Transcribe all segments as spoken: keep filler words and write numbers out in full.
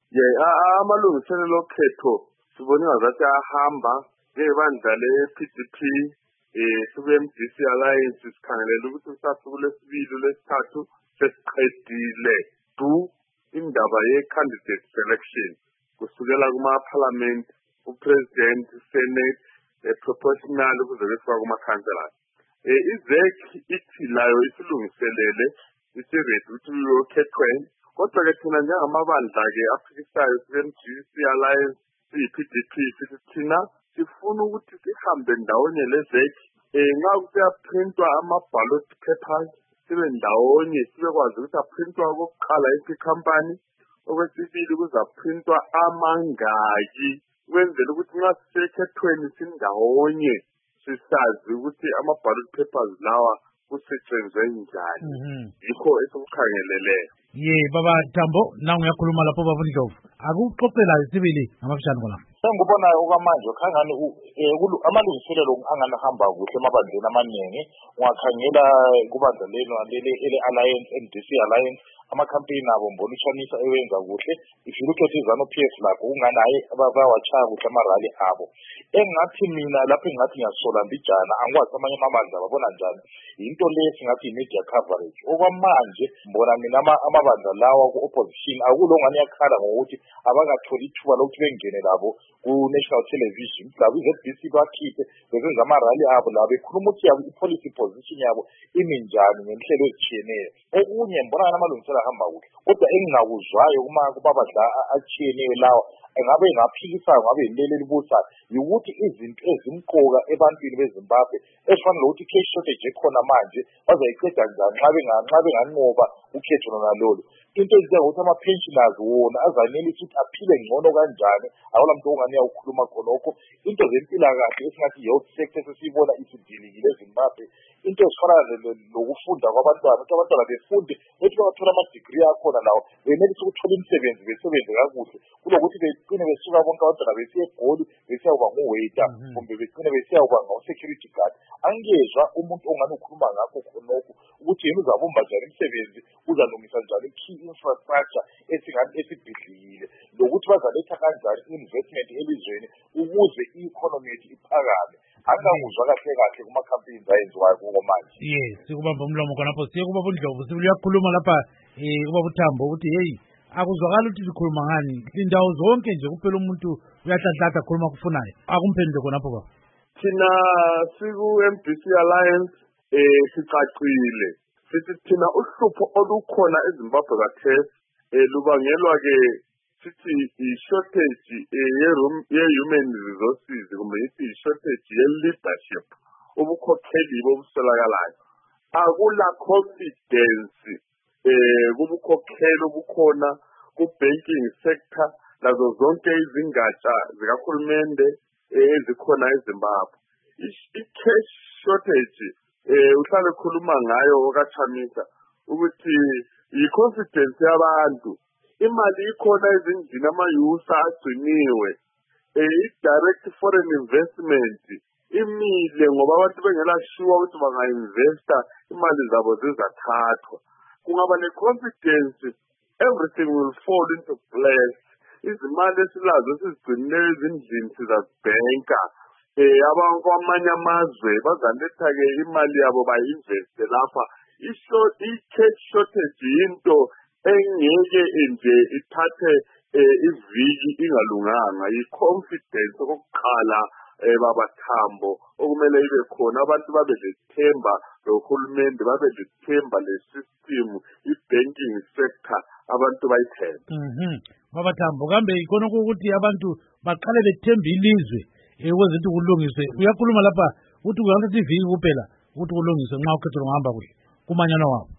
ye amalungiselelo okhetho sibone ngazathi ahamba ngebandla le-P D P eh sibe M D C Alliance sikhangelela ukuthi usasuku lesibili lesithathu sesiqedile du indaba ye-candidate selection kusukela kuma-parliament upresident senate proportional kuze kufika kuma-councillors. eh I-Z E C ithi layo isilungiselele isi-ready ukuthi uyokhethwe, kodwa ke thina njengamabandla-ke aphikisayo sike-M D C Alliance siyi-P D P sithi thina sifuna ukuthi sihambe ndawonye le-Z E C. eh nxa kuyaprintwa ama-ballot papers sibe ndawonye, sibekwazi ukuthi aprintwa kokuqala yiphi company, okwesibili kuzaprintwa amangaki, kwenzela ukuthi nxa sisekhethweni sindawonye sisazi ukuthi ama-ballot papers lawa kusetshenzwe njani. Yikho esikukhangeleleyo. Ye baba Tambo, nangu uyakhuluma lapho baba Ndlovu. Akuxoxela isibili ngamafishane khona. Sengibona okwamanje khangani amalungiselelo angani hamba kuhle emabandleni amaningi, ungakhangela kubandla lelo lele ele Alliance M D C Alliance ama-campaign abo mbonitshanisa ewenza kuhle. If you look at izano P F lakho unganaye abawachaya kuhle amarali abo. Engathi mina lapho engathi ngiyasola mbijana angikwazi amanye amabandla babona njani into lesi ngathi media coverage. Okwamanje mbona mina amabandla lawa ku-opposition akulongani yakhala ngokuthi abakatholi ithuba lokuthi bengene labo ku-national television labo i-Z B C bakhiphe bezenza amarali abo labo bekhuluma ukuthi yabo i-policy position yabo imi njani ngenhlelo ezitshiyeneyo. Okunye mbona amalungiselelo ahamba kuhle, kodwa engingakuzwayo kubabadla atshiyeneyo lawa engabe ngaphikisayo ngabe yileli elibusayo ukuthi izinto ezimqoka ebantwini beZimbabwe ezifana nokuthi cash shortage ekhona manje bazayiqeda njani nxa benganxa benganqoba ukhetho lona lolo. Into ezinjengokuthi ama-pensioners wona azanelisa ukuthi aphile ngcono kanjani, akula muntu ongani uyawukhuluma khonokho. Into zempilakahle esingathi health sector sesiyibona isidilikile eZimbabwe, into ezifana nokufunda kwabantwana ukuthi abantwana befunde bethi bangathola ama-degree akhona lawo benelisa ukuthola imisebenzi besebenze kakuhle kulokuthi begcine besuka bonke abantwana besiya eGoli besiyawuba ngo-waiter kumbe begcine besiyawuba ngo-security guard. Angezwa umuntu ongani ukhuluma ngakho khonokho ukuthi yena uzabumba njani imisebenzi, uzalungisa njani key infrastructure esingani esibhidlikile, nokuthi bazaletha kanjani investment elizweni ukuze i-economy yethu iphakame. Anganguzwa kahle kahle kuma-campaigns ayenziwayo kuko manje. Yes, sikubamba umlomo khonapho siye kubaba Ndlovu sibili uyakhuluma lapha eh ubaba Tambo ukuthi hey akuzwakala ukuthi sikhuluma ngani indawo zonke nje kuphela umuntu uyahlanhlatha khuluma kufunayo. Akumphendule khonapho baba. Thina siku-M D C Alliance eh sicacile sithi thina uhlupho olukhona eZimbabwe kathesi eh lubangelwa-ke sithi i-shortage ye-human resources kumbe yithi i-shortage ye-leadership, ubukhokheli bobusolakalayo. Akula confidence eh kubukhokheli obukhona ku-banking sector nazo zonke izingatsha zikahulumende ezikhona eZimbabwe. I-cash shortage eh uhlale khuluma ngayo okaChamisa ukuthi i-confidence yabantu, imali ikhona ezindlini, amayusa agciniwe, eh i-direct foreign investment imile ngoba abantu bengela sure ukuthi banga-investa imali zabo zizathathwa. Kungaba ne-confidence, everything will fall into place. Izimali esilazo sizigcinile ezindlini sizazibhenka. eh abankwamanye amazwe bazaletha-ke imali yabo bayi-investe lapha. I-cash shortage into engeke nje ithathe iviki ingalunganga, yi-confidence okokuqala baba Tambo okumele ibe khona. Abantu babe lethemba lohulumende, babe lethemba le-system, i-banking sector, abantu bayithemba. Mhm. Baba Tambo kambe ikona ukuthi abantu baqale bethemba ilizwe ekwenza ukuthi kulungiswe. Uyakhuluma lapha ukuthi kungathatha iviki kuphela ukuthi kulungiswe nxa ukhetho ngihamba kuhle kumanyana wabo.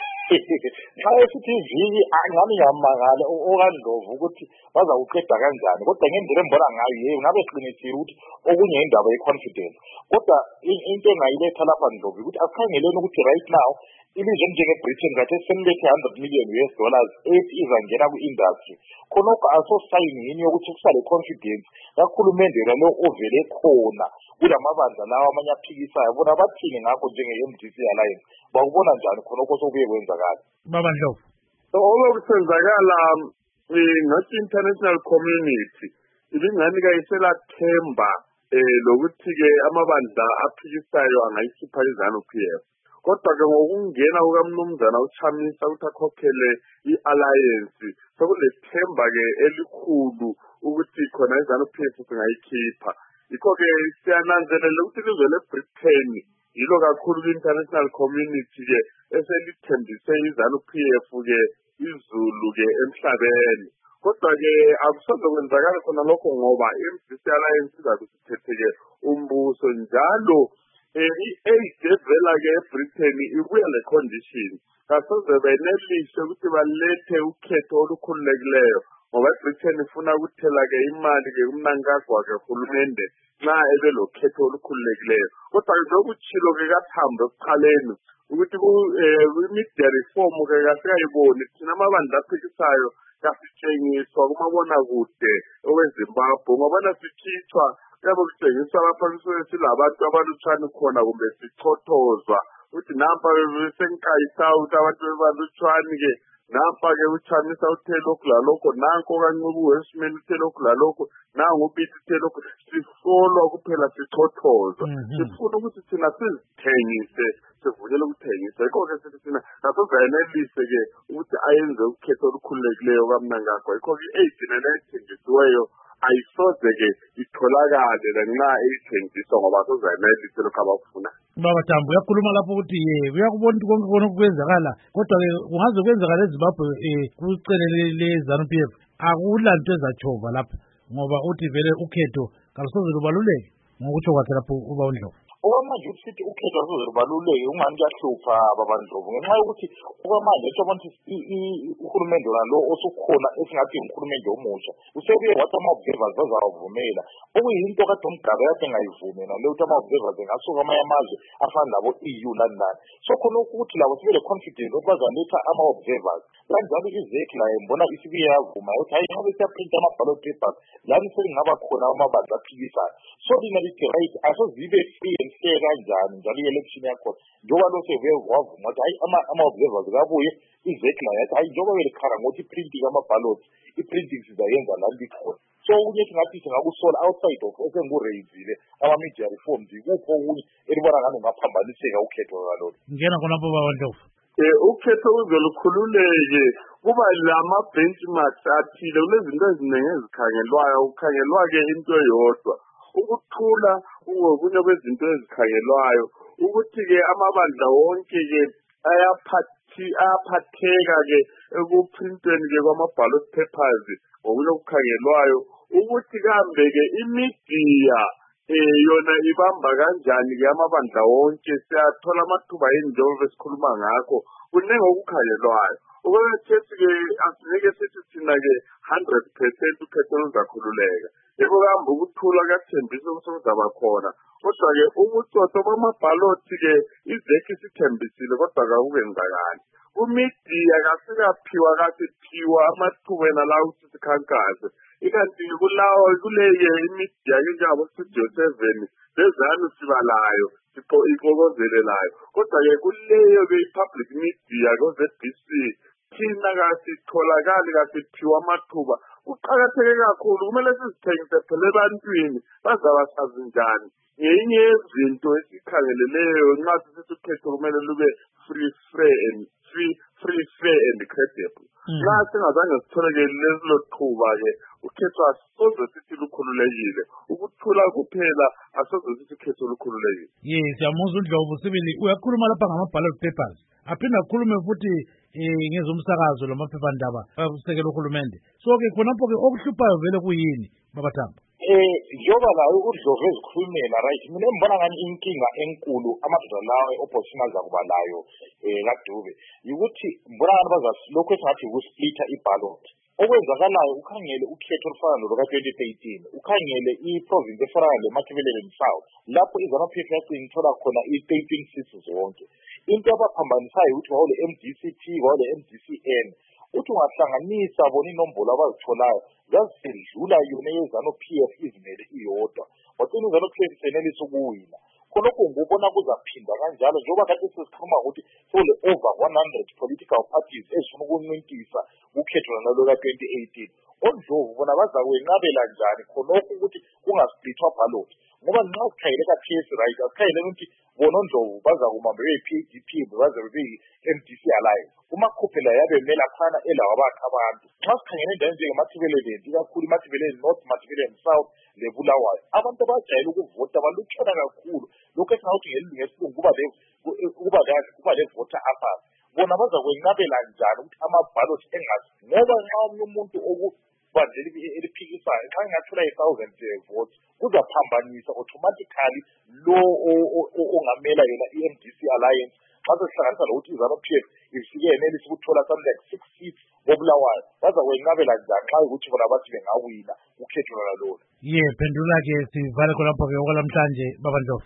Xa esithi iviki angani ngiyamangala okaNdlovu ukuthi bazawuqeda kanjani, kodwa ngendlela embona ngayo yebo ngabe siqinisile ukuthi okunye indaba ye-confidence. Kodwa into engayiletha lapha Ndlovu ukuthi akukhangeleni ukuthi right now ilizwe njenge-Britain kade selilethe one hundred million U S dollars ethi izangena ku-industry. Khonokho asosayini yini yokuthi kusale confidence kakhulumende lo ovele khona kulamabandla lawa amanye aphikisayo bona bathini ngakho njenge-M D C Alliance. Bakubona njani khonokho sokubuye kwenzakala? Baba Ndlovu. Okusenzakala ngathi international community ibinganika isela themba eh lokuthi ke amabandla aphikisayo angayikhipha iZANU-P F. Kodwa ke ngokungena kukaMnumzana uChamisa ukuthi akhokhele i-alliance sokulethemba ke elikhulu ukuthi khona iZANU-P F singayikhipha. Yikho ke siyananzelela ukuthi ilizwe leBritain yilo kakhulu ku-international community ke eselithembise iZANU-P F ke izulu ke emhlabeni. Kodwa ke akusoze kwenzakala khona lokho ngoba i-M D C Alliance izabe sithetheke umbuso njalo i-aid evela ke eBritain ibuya le condition kasoze benelise ukuthi balethe ukhetho olukhululekileyo ngoba iBritain ifuna ukuthela ke imali ke kumnankagwa ke uhulumende nxa ebe lokhetho olukhululekileyo. Kodwa lokutshilo ke kaThambo ekuqaleni ukuthi ku-media reform ke kasikayiboni thina amabandla aphikisayo kasitshengiswa kumabonakude oweZimbabwe ngobana sikhithwa yabe kutshengiswa lapha silabantu abalutshwane khona kumbe sichothozwa ukuthi nampa besenkayisa ukuthi abantu bebalutshwane ke nampa ke uChamisa uthe lokhu lalokho nanko kaNcubu Westman uthe lokhu lalokho nangu uPithi uthe lokhu sisolwa kuphela sichothozwa sifuna ukuthi thina sizithengise sivukele ukuthengisa yikho ke sithi thina asozayenelise ke ukuthi ayenze ukhetho olukhululekileyo kaMnangagwa yikho ke i-aid nethengisiweyo ayisoze ke itholakale lanxa eyithengiswa ngoba asozayenelise lokho abakufuna. Baba Tambo uyakhuluma lapho ukuthi ye uyakubona ukuthi konke kona okwenzakala kodwa ke kungaze kwenzakala eZimbabwe kucelele leZANU-P F akulanto ezatshova lapho ngoba uthi vele ukhetho kalusoze lubaluleke ngokutsho kwakhe lapho uba uNdlovu. Okwamanje usithi ukhetho asoze lubaluleke ungani kuyahlupha babaNdlovu ngenxa yokuthi okwamanje esibona uhulumende lo osukhona esingathi umhulumende omusha usebuye wathi ama-observers bazawavumela okuyinto kade uMgabe kade engayivumela le ukuthi ama-observers engasuka amanye amazwe afana nabo-E U lani lani so khona ukuthi labo sibe le-confidence ukuthi bazaletha ama-observers kanjalo izeki layo mbona isibuye yavuma ukuthi hayi ngabe siyaprinta ama-ballot papers lani selingaba khona amabandla aphikisayo so lina lithi right asozibe free and fair kanjani njalo i-election yakhona njengoba lo sevuye wavuma ukuthi hayi ama-observers kabuye izeki layo yathi hayi njengoba belikhala ngokuthi i-printing ama-ballot i-printing sizayenza lani likhona so okunye singathi singakusola outside of esengureyizile ama-media reforms ikupho okunye elibona ngani ungaphambaniseka ukhetho kalolo. Ngena khonapho babaNdlovu. Eh ukhetho ukuze lukhululeke kuba lama-benchmarks athile kunezinto eziningi ezikhangelwayo kukhangelwa ke into eyodwa ukuthula kungokunye kwezinto ezikhangelwayo ukuthi ke amabandla wonke ke ayaphathi ayaphatheka ke ekuprintweni ke kwama-ballot papers ngokunye okukhangelwayo ukuthi kambe ke imidiya eh yona ibamba kanjani ke amabandla wonke siyathola amathuba enjengoba esikhuluma ngakho kuningi okukhangelwayo ukuthi ke asinike sithi thina ke one hundred percent ukhetho luzakhululeka yebo kambe ukuthula kuyathembisa ukuthi kuzaba khona kodwa ke ubucoco bamabhaloti ke izeki sithembisile kodwa akukenzakali kumidiya kasikaphiwa kasiphiwa amathuba la ukuthi sikhankaze ikanti kulawo kuleye imidiya njengabo Studio seven lezanu sibalayo iqokozelelayo kodwa ke kuleyo ke public media ko-Z B C thina kasitholakali kasiphiwa amathuba kuqakatheke kakhulu kumele sizithengise phela ebantwini bazabasazi njani ngenye yezinto esikhangeleleyo nxa sisithi ukhetho kumele lube free fair and free free fair and credible nxa singazange sitholeke lelo thuba ke ukhetho asoze sithi lukhululekile ukuthula kuphela asoze sithi ukhetho lukhululekile. Yes siyamuzwa uNdlovu sibili uyakhuluma lapha ngama-ballot papers aphinda akhulume futhi ngezomsakazo lamaphephandaba akusekela uhulumende so ke khonapho ke okuhluphayo vele kuyini Baba Tambo? Eh njoba layo uDlovu ezikhulumela right mina ngibona ngani inkinga enkulu amadoda lawo e-opposition azakuba layo eh kaDube ukuthi ngibona ngani bazalokho esingathi ukusplita i-ballot okwenzakalayo ukhangele ukhetho olufana noluka-twenty eighteen ukhangele i-province efana le-Matabeleland South lapho iZANU-P F yagcina ithola khona i-thirteen seats zonke into abaphambanisayo ukuthi wawule-M D C P wawule-M D C N uthi ungahlanganisa bona inombolo abazitholayo zasidlula yona yeZANU-P F izimele iyodwa wagcina iZANU-P F isenelisa ukuwina khonokho ngubona kuzaphinda kanjalo njengoba kade sesikhuluma ukuthi sole over one hundred political parties ezifuna ukuncintisa ukhetho nalo ka-twenty eighteen. ONdlovu bona bazakwenqabela njani khonokho ukuthi kungasplithwa ballot ngoba nxa sikhayele ka-P S right asikhayele ukuthi bona oNdlovu bazakuma be-P D P baze be-M D C Alliance umakhuphela yabe mela khana elawo abakhe abantu. Nxa sikhangele endaweni njengemathibeleni ikakhulu imathibeleni north mathibeleni south leBulawayo abantu abajayele ukuvota balutshwana kakhulu lokhu esingakuthi ngelilungu esilungu kuba kuba kahle kuba le-voter apathy. Bona bazakwenqabela njani ukuthi ama-ballot engazi ngoba nxa omunye umuntu okubandlela eliphikisayo nxa ngingathola i-thousand votes kuzaphambanisa automatically lo ongamela yena i-M D C Alliance xa sesihlanganisa lokuthi i-ZANU-P F ifike yenelisa ukuthola something like six seats koBulawayo bazakwenqabela njani xa ukuthi bona bathi bengawina ukhetho lwalolo. Ye phendula-ke sivale khonapho-ke okwalamhlanje Baba Ndlovu.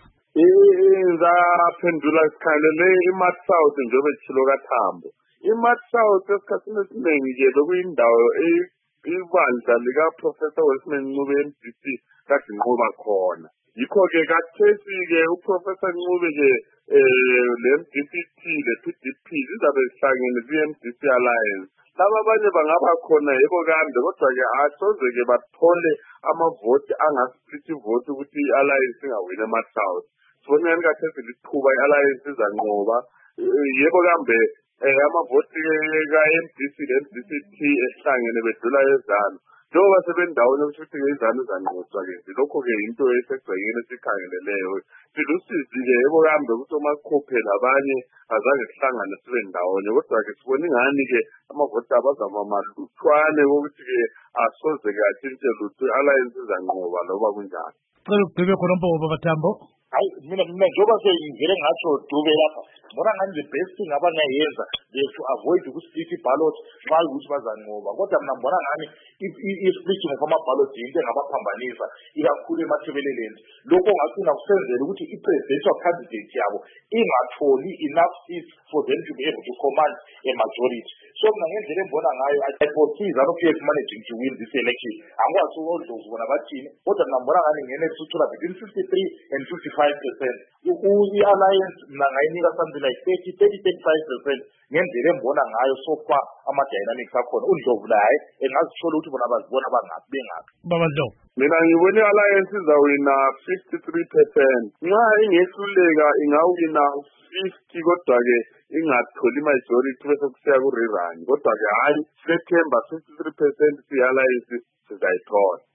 Ngizaphendula sikhalele i-Mart South njengoba etshilo kaThambo. I-Mart South esikhathini esiningi-ke bekuyindawo ibandla likaProfessor Wesman Ncube e-M D C kade inqoba khona. Yikho-ke kathesi-ke uProfessor Ncube-ke le-M D C T le-P D P zizabe zihlangene kwi-M D C Alliance. Laba abanye bangaba khona yebo kambe kodwa-ke asoze-ke bathole amavoti angasplithi ivoti ukuthi i-Alliance ingawina e-Mart South. Sibona ngani kathesi lithuba i-Alliance izanqoba yebo kambe amavoti ka-M D C le-M D C T esihlangene bedlula eZANU njengoba sebendawonye ukuthi iZANU izanqotshwa-ke lokho-ke into esegcekeni esikhangeleleyo silusizi-ke yebo kambe ukuthi omakhuphela labanye azange sihlangane sibe ndawonye kodwa-ke sibona ingani-ke amavoti abazaba malutshwane kokuthi-ke asoze-ke atshintshe lutho i-Alliance izanqoba loba kunjani. Cela ugqibe khonapho Baba Thambo. Hayi mina mina njengoba sengivele ngatsho dube lapha bona ngani the best thing abangayenza to avoid ukusplit i-ballot nxa ukuthi bazanqoba kodwa mina ngibona ngani i-splitting of ama-ballot yinto engabaphambanisa ikakhulu emathebeleleni lokho ngacina kusenzela ukuthi i-presidential candidate yabo ingatholi enough seats for them to be able to command a majority. So mina ngendlela engibona ngayo I foresee ZANU-P F managing to win this election. Angikwazi uNdlovu bona bathini kodwa mina ngibona ngani ngenelisa ukuthola between fifty-three and fifty-five percent. I-Alliance mina ngayinika something like thirty, thirty, thirty-five percent ngendlela engibona ngayo so far ama-dynamics akhona. uNdlovu laye engazithola ukuthi bona bazibona bangaphi bengaphi. Baba Ndlovu. Mina ngibona i-Alliance izawina fifty-three percent. Nxa ingehluleka ingawina fifty kodwa-ke ingatholi majority bese kusiya ku-rerun kodwa-ke hayi silethemba fifty-three percent i-Alliance sizayithola.